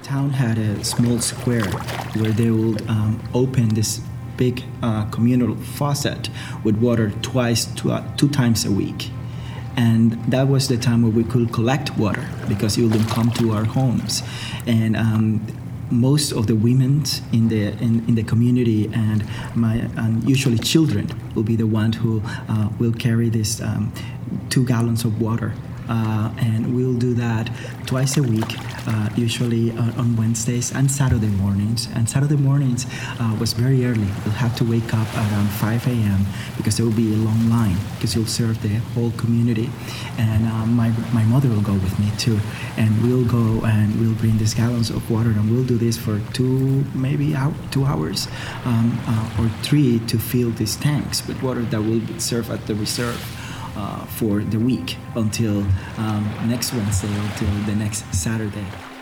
town had a small square where they would open this big communal faucet with water two times a week. And that was the time where we could collect water because it wouldn't come to our homes. And most of the women in the community and usually children will be the ones who will carry this 2 gallons of water. And we'll do that twice a week, usually on Wednesdays and Saturday mornings. And Saturday mornings was very early. We'll have to wake up around 5 a.m. because there will be a long line because you'll serve the whole community. And my mother will go with me too. And we'll go and we'll bring these gallons of water and we'll do this for 2 hours or 3 to fill these tanks with water that will serve at the reserve. For the week until next Wednesday, until the next Saturday.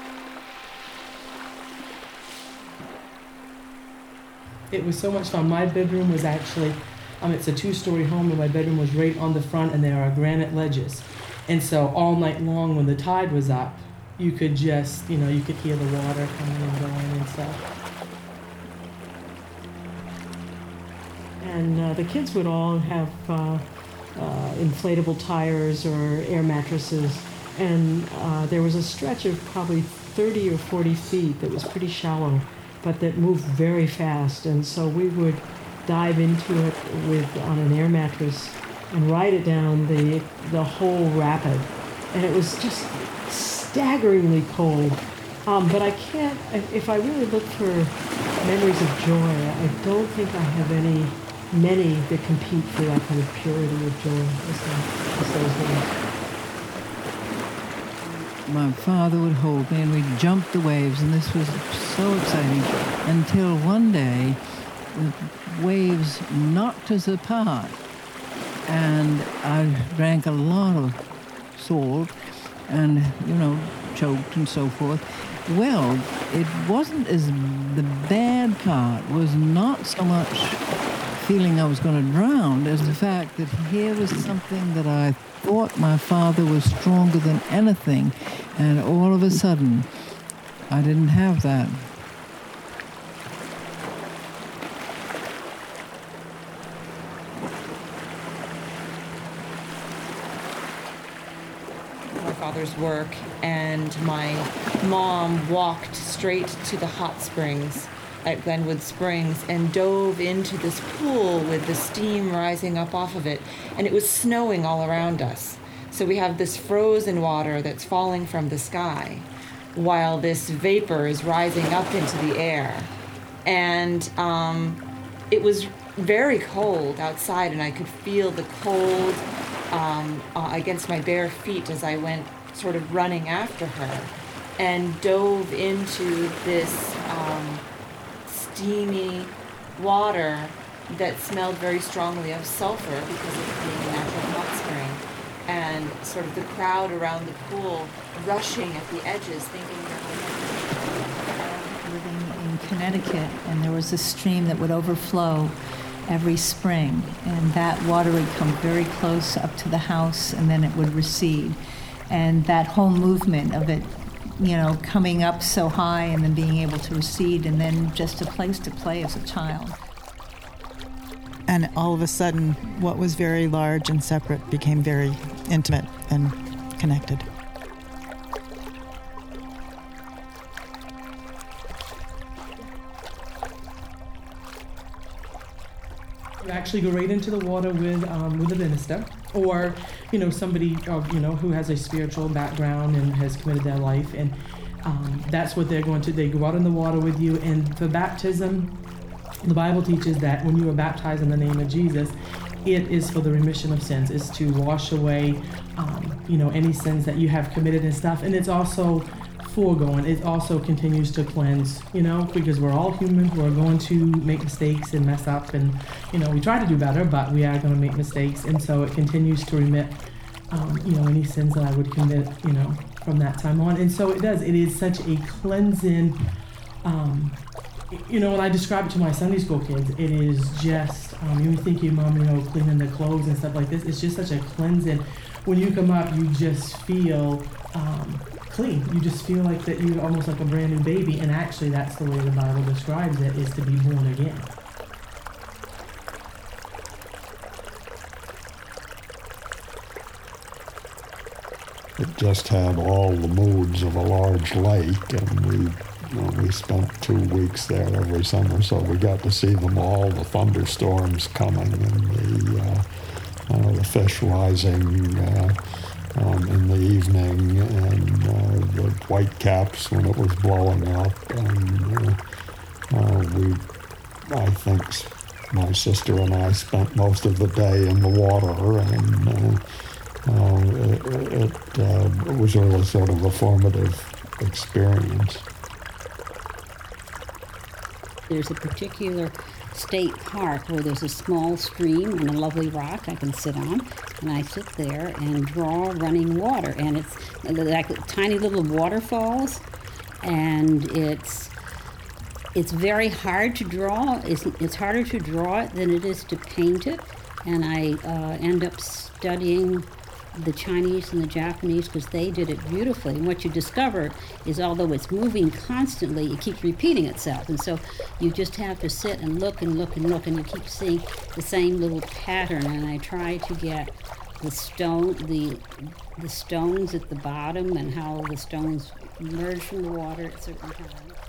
It was so much fun. My bedroom was actually, it's a 2-story home, and my bedroom was right on the front, and there are granite ledges. And so all night long when the tide was up, you could just, you could hear the water coming and going and stuff. And the kids would all have inflatable tires or air mattresses, and there was a stretch of probably 30 or 40 feet that was pretty shallow, but that moved very fast, and so we would dive into it on an air mattress and ride it down the whole rapid, and it was just staggeringly cold. But I can't, if I really look for memories of joy, I don't think I have many that compete for that kind of purity of joy as those days. My father would hold me and we'd jump the waves, and this was so exciting until one day the waves knocked us apart and I drank a lot of salt and, choked and so forth. Well, it wasn't the bad part was not so much feeling I was going to drown as the fact that here was something that I thought my father was stronger than anything, and all of a sudden I didn't have that. My father's work, and my mom walked straight to the hot springs at Glenwood Springs and dove into this pool with the steam rising up off of it, and it was snowing all around us. So we have this frozen water that's falling from the sky while this vapor is rising up into the air. And it was very cold outside, and I could feel the cold against my bare feet as I went sort of running after her and dove into this steamy water that smelled very strongly of sulfur because of being a natural hot spring, and sort of the crowd around the pool rushing at the edges thinking they're living in Connecticut, and there was a stream that would overflow every spring, and that water would come very close up to the house and then it would recede, and that whole movement of it coming up so high and then being able to recede, and then just a place to play as a child. And all of a sudden, what was very large and separate became very intimate and connected. You actually go right into the water with a minister, or somebody who has a spiritual background and has committed their life, and that's what they're going to. They go out in the water with you, and for baptism, the Bible teaches that when you are baptized in the name of Jesus, it is for the remission of sins. It's to wash away, any sins that you have committed and stuff, and it's also foregoing. It also continues to cleanse, because we're all human. We're going to make mistakes and mess up, and, we try to do better, but we are going to make mistakes. And so it continues to remit, any sins that I would commit, from that time on. And so it does. It is such a cleansing, when I describe it to my Sunday school kids, it is just, you think your mom, cleaning the clothes and stuff like this. It's just such a cleansing. When you come up, you just feel clean. You just feel like that you're almost like a brand new baby, and actually that's the way the Bible describes it, is to be born again. It just had all the moods of a large lake, and we spent 2 weeks there every summer, so we got to see them all, the thunderstorms coming and the fish rising in the evening, and the whitecaps when it was blowing up, and I think my sister and I spent most of the day in the water, and it was really sort of a formative experience. There's a particular state park where there's a small stream and a lovely rock I can sit on, and I sit there and draw running water, and it's like tiny little waterfalls, and it's very hard to draw. It's harder to draw it than it is to paint it, and I end up studying the Chinese and the Japanese because they did it beautifully. And what you discover is, although it's moving constantly, it keeps repeating itself. And so you just have to sit and look and look and look, and you keep seeing the same little pattern. And I try to get the stones at the bottom and how the stones emerge from the water at certain times.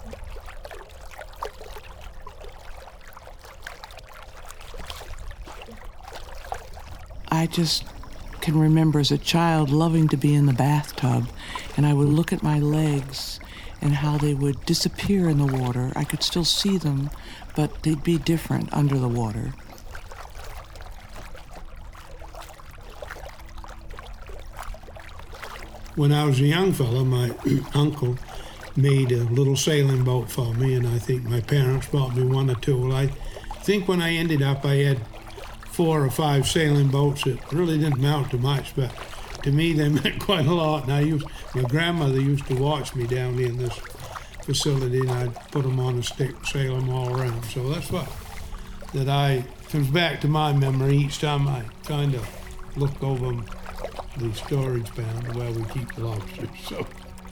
I just can remember as a child loving to be in the bathtub, and I would look at my legs and how they would disappear in the water. I could still see them, but they'd be different under the water. When I was a young fellow, my uncle made a little sailing boat for me, and I think my parents bought me one or two. Well, I think when I ended up, I had 4 or 5 sailing boats. It really didn't amount to much, but to me they meant quite a lot. And my grandmother used to watch me down in this facility, and I'd put them on a stick, sail them all around. So that's what comes back to my memory each time I kind of look over the storage bin where we keep the lobsters. So.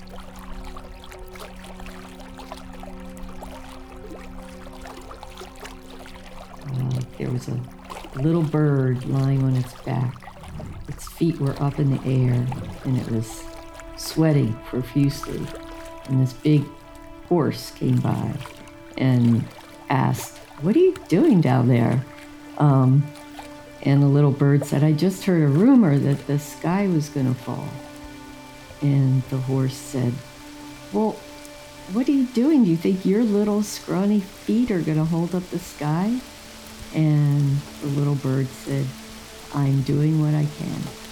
There was a little bird lying on its back. Its feet were up in the air, and it was sweating profusely. And this big horse came by and asked, "What are you doing down there?" And the little bird said, "I just heard a rumor that the sky was going to fall." And the horse said, "Well, what are you doing? Do you think your little scrawny feet are going to hold up the sky?" And the little bird said, "I'm doing what I can."